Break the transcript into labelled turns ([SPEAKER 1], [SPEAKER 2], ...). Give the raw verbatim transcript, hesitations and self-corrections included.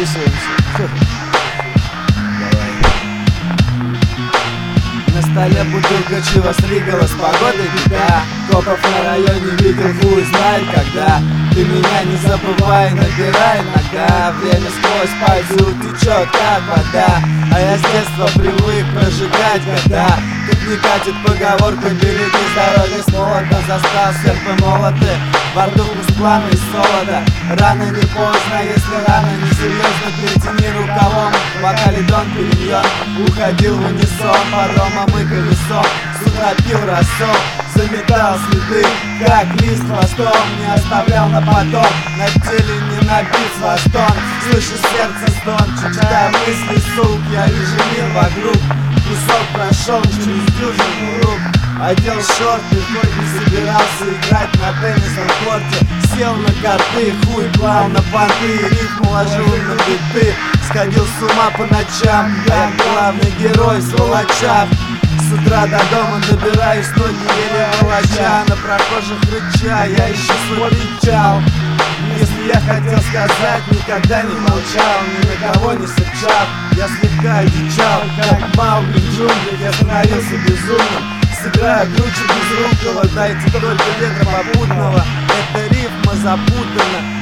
[SPEAKER 1] записываемся.
[SPEAKER 2] На столе бутылка чива с Ригала, с погодой беда. Копов на районе видел, хуй знает когда. Ты меня не забывай, набирай иногда. Время сквозь пальцы утечет, как вода. А я с детства привык прожигать года. Тут не катит поговорка, береги здоровье с молота. Застал серп и молоты, бардуку с плана и солода. Рано не поздно, если рано не серьезно, притяни рукавом. В бокале Дон Периньон уходил в унисон. Паромом и колесом с утра пил рассол. Заметал следы, как лист хвостом. Не оставлял на потом, на теле не набит свастон. Слышу сердце стон, читая мысли, сук. Я вижу мир вокруг, кусок прошел через дюжину рук. Одел шорты, хоть не собирался играть на теннисном корте. Сел на карты, хуй клал на понты, рифму ложил на биты. Сходил с ума по ночам, я главный герой сволоча. С утра до дома добираюсь, ноги еле волоча. На прохожих рыча, я ищу свой печал. Если я хотел сказать, никогда не молчал, ни на кого не сычал. Я слегка одичал, как Маугли в джунглях. Я становился безумным, сыграю круче безрукого. Дайте только ветра попутного, эта рифма запутана.